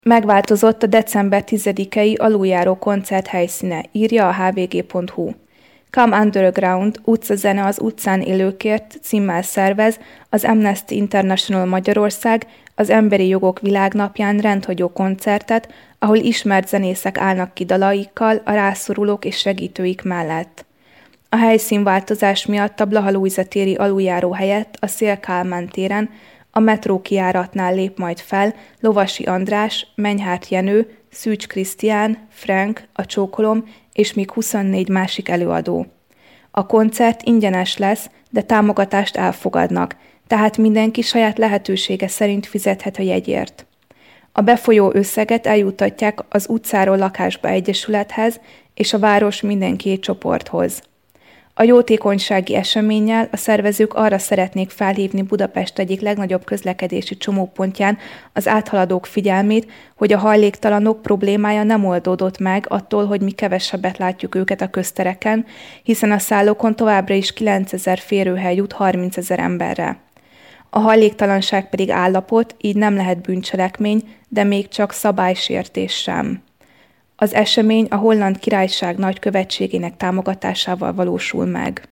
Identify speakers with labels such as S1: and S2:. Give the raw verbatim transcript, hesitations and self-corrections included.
S1: Megváltozott a december tizedikei aluljáró koncert helyszíne, írja a há vé gé pont hú. Come Underground, utcazene az utcán élőkért címmel szervez az Amnesty International Magyarország az Emberi Jogok Világnapján rendhagyó koncertet, ahol ismert zenészek állnak ki dalaikkal a rászorulók és segítőik mellett. A helyszínváltozás miatt a Blaha Lujza téri aluljáró helyett a Széll Kálmán téren a metró kijáratnál lép majd fel Lovasi András, Menyhárt Jenő, Szűcs Krisztián, Frank, a Csókolom és még huszonnégy másik előadó. A koncert ingyenes lesz, de támogatást elfogadnak, tehát mindenki saját lehetősége szerint fizethet a jegyért. A befolyó összeget eljuttatják az Utcáról Lakásba Egyesülethez és a város mindenki csoporthoz. A jótékonysági eseménnyel a szervezők arra szeretnék felhívni Budapest egyik legnagyobb közlekedési csomópontján az áthaladók figyelmét, hogy a hajléktalanok problémája nem oldódott meg attól, hogy mi kevesebbet látjuk őket a köztereken, hiszen a szállókon továbbra is kilencezer férőhely jut harmincezer emberre. A hajléktalanság pedig állapot, így nem lehet bűncselekmény, de még csak szabálysértés sem. Az esemény a Holland Királyság nagykövetségének támogatásával valósul meg.